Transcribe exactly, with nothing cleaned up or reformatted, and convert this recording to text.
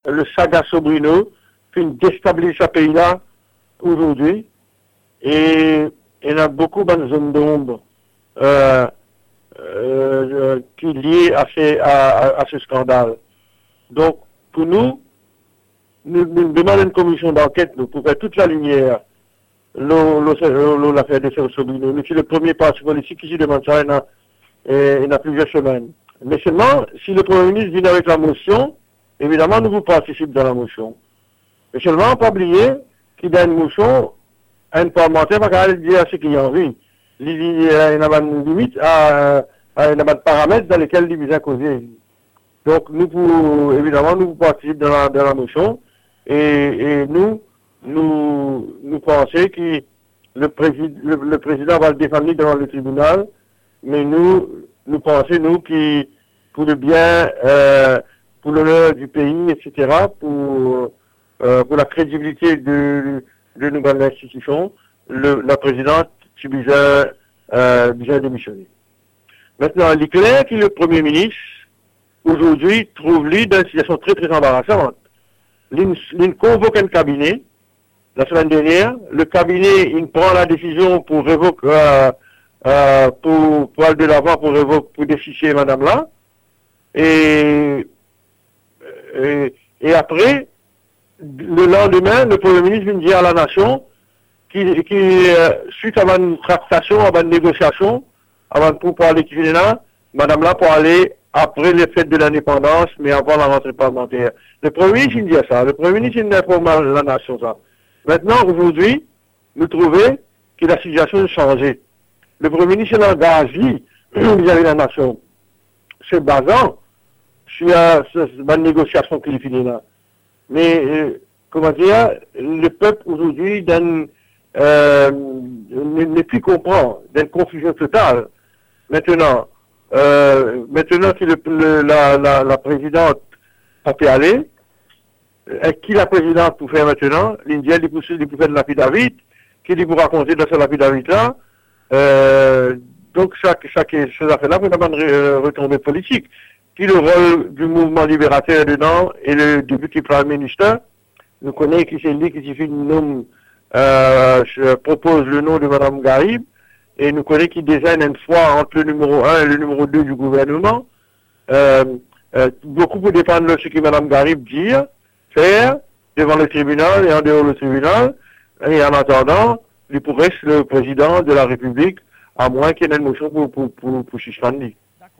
le saga Sobrino, qui déstabilise ce pays-là aujourd'hui. Et il y a beaucoup de zones d'ombre euh, euh, qui liées à, ces, à, à ce scandale. Donc, pour nous, nous, nous demandons une commission d'enquête pour faire toute la lumière l'affaire de Sobrino. Nous sommes le premier parti politique qui demande ça il y a, il y a plusieurs semaines. Mais seulement, si le Premier ministre vient avec la motion, évidemment, nous vous participons dans la motion. Mais seulement, pas oublier qu'il y a une motion, un parlementaire va pas dire à ce qu'il y a envie. Il y a une limite, à, à une paramètres dans lesquels il vient causer. Donc, nous, pour, évidemment, nous participons dans la, dans la motion et, et nous, nous, nous pensons que le, président, le, le président va le défendre devant le tribunal, mais nous, nous pensons, nous, que pour le bien, euh, pour l'honneur du pays, et cetera, pour, euh, pour la crédibilité de, de nouvelles institutions, le, la présidente, tu besoin, euh, besoin démissionner. Maintenant, il est clair que le Premier ministre, aujourd'hui, trouve lui dans une situation très, très embarrassante. Il, il convoque un cabinet, la semaine dernière, le cabinet, il prend la décision pour révoquer, euh, euh, pour, pour aller de l'avant, pour révoquer, pour déficher madame là, et, et, et après, le lendemain, le Premier ministre vient dire à la nation qui, qui euh, suite à une tractation, à une négociation, avant pour parler qui vient là, madame là pour aller après les fêtes de l'indépendance, mais avant la rentrée parlementaire. Le Premier ministre il dit ça, le Premier ministre il informe la nation ça. Maintenant, aujourd'hui, nous trouvons que la situation a changé. Le Premier ministre l'engage vis-à-vis de la nation, se basant sur la négociation qu'il finit là. Mais, euh, comment dire, le peuple aujourd'hui euh, ne plus comprend, d'une confusion totale. Maintenant, euh, maintenant que le, le, la, la, la présidente a pu aller, et qui la présidente pour faire maintenant, l'Indien, il peut faire de l'affidavit, qui dit pour raconter dans ce l'affidavit là, euh, donc chaque, chaque, ces affaires-là, vous n'avez une retombée politique. Qui le rôle du mouvement libérateur dedans et le député Prime Minister, nous connaissons qui c'est lui qui suffit de nom, euh, je propose le nom de Mme Garib, et nous connaissons qui désigne une fois entre le numéro un et le numéro deux du gouvernement. Euh, euh, beaucoup pour dépendre de ce que Mme Garib dit, faire devant le tribunal et en dehors du tribunal, et en attendant, il pourrait être le président de la République, à moins qu'il y ait une motion pour, pour, pour, pour suspendre.